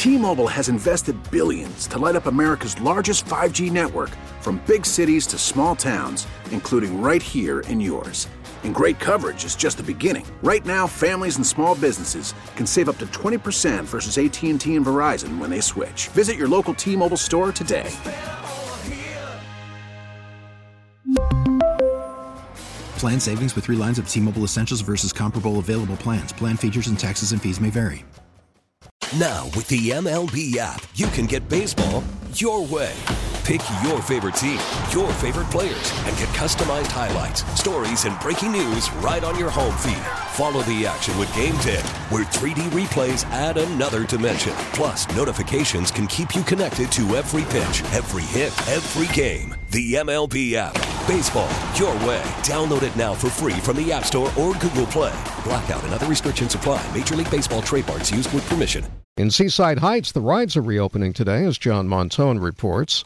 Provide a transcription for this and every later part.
T-Mobile has invested billions to light up America's largest 5G network, from big cities to small towns, including right here in yours. And great coverage is just the beginning. Right now, families and small businesses can save up to 20% versus AT&T and Verizon when they switch. Visit your local T-Mobile store today. Plan savings with 3 lines of T-Mobile Essentials versus comparable available plans. Plan features and taxes and fees may vary. Now, with the MLB app, you can get baseball your way. Pick your favorite team, your favorite players, and get customized highlights, stories, and breaking news right on your home feed. Follow the action with Game Day, where 3D replays add another dimension. Plus, notifications can keep you connected to every pitch, every hit, every game. The MLB app. Baseball your way. Download it now for free from the App Store or Google Play. Blackout and other restrictions apply. Major League Baseball trademarks used with permission. In Seaside Heights, the rides are reopening today, as John Montone reports.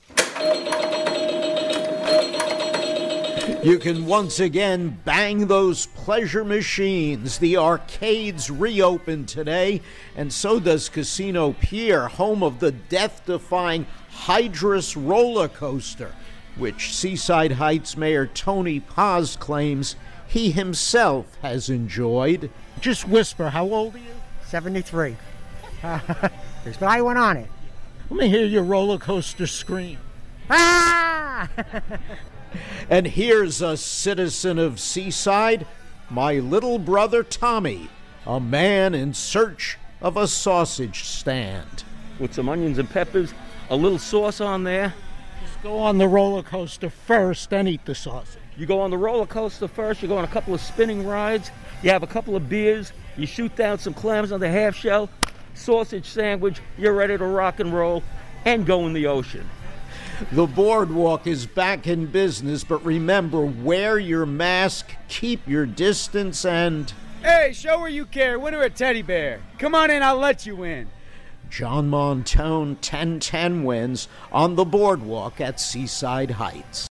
You can once again bang those pleasure machines. The arcades reopen today, and so does Casino Pier, home of the death-defying Hydrus roller coaster, which Seaside Heights Mayor Tony Paz claims he himself has enjoyed. Just whisper, how old are you? 73. But I went on it. Let me hear your roller coaster scream. Ah! And here's a citizen of Seaside, my little brother Tommy, a man in search of a sausage stand. With some onions and peppers, a little sauce on there. Just go on the roller coaster first, then eat the sausage. You go on the roller coaster first, you go on a couple of spinning rides, you have a couple of beers, you shoot down some clams on the half shell, sausage sandwich, you're ready to rock and roll and go in the ocean. The boardwalk is back in business, but remember, wear your mask, keep your distance, and... Hey, show her you care. Win her a teddy bear. Come on in, I'll let you in. John Montone, 10-10 wins on the boardwalk at Seaside Heights.